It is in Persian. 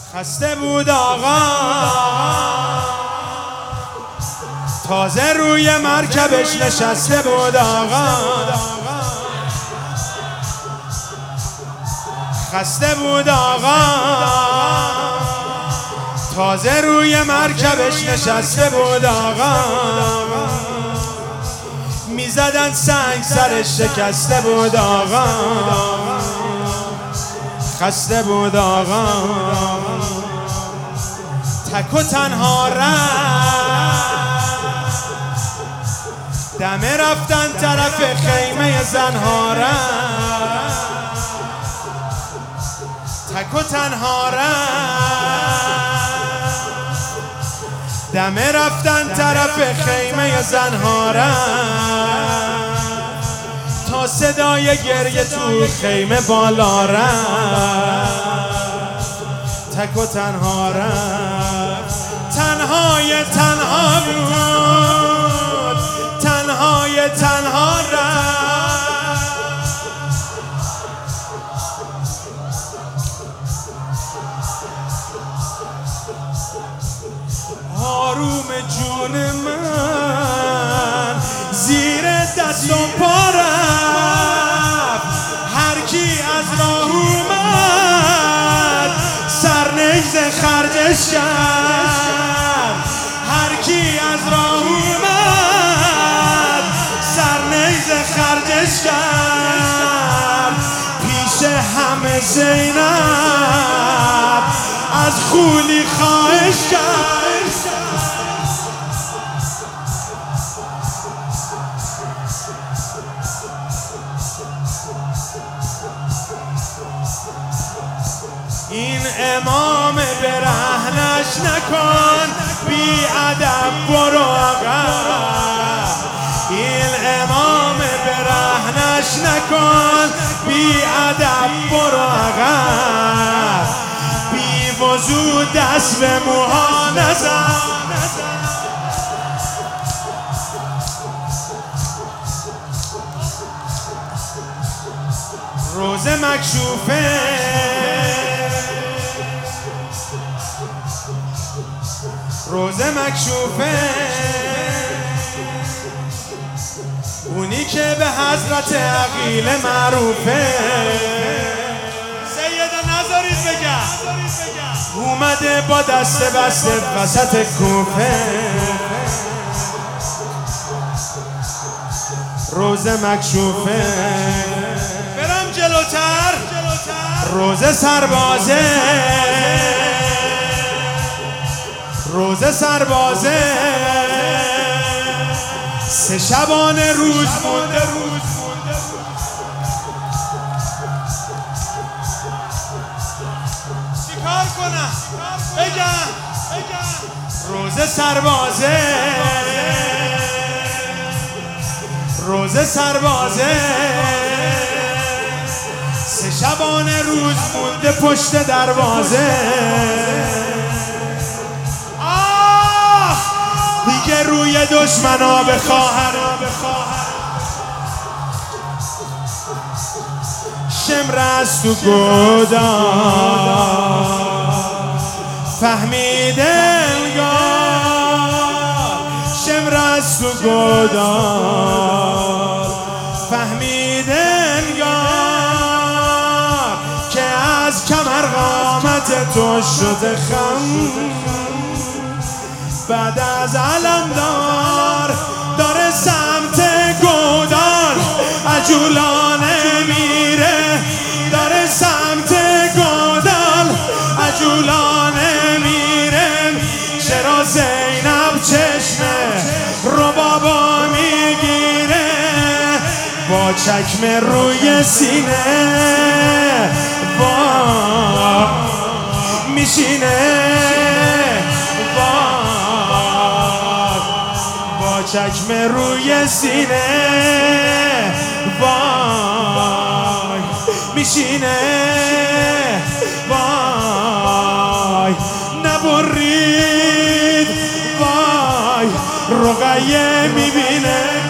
خسته بود آقا تازه روی مرکبش نشسته بود آقا خسته بود آقا تازه روی مرکبش نشسته بود آقا میزدن سنگ سرش شکسته بود آقا خسته بود آقا تک و تنها رفت دمه رفتن طرف خیمه زنها رفت تک و تنها رفت دمه رفتن طرف خیمه زنها رفت تا صدای گریه تو خیمه بالا رفت تک و تنها رفت تنهای تنها بود تنهای تنها رفت آروم جون من زیر دست و پا رفت هر کی از راه اومد سرنیز خرجش کرد هر کی از راه اومد سرنیز خرجش کرد پیش همه زینب از خولی خواهش کرد این امام برهنش نکن بی ادب برو عقب این امام برهنش نکن بی ادب برو عقب بی وضو دست به موها نزن روزه مکشوفه روزه مکشوفه اونی که به حضرت عقیل معروفه سیده نذارید بگم اومده با دست بسته وسط کوفه روزه مکشوفه برم جلوتر روزه سربازه روزه سربازه سه شبانه روز مونده چیکار کنم بگم روزه سربازه روزه سربازه سه شبانه روز مونده پشت دروازه دیگه روی دشمنا بخواهر شمر از تو گودار فهمید انگار شمر از تو گودار فهمید انگار که از کمر قامت تو شده خم بعد از علمدار داره سمت گودال عجولانه میره داره سمت گودال عجولانه میره چرا زینب چشمه رو بابا میگیره با چکمه روی سینه با میشینه چکمه روی سینه وای میشینه وای نبرید وای رقیه میبینه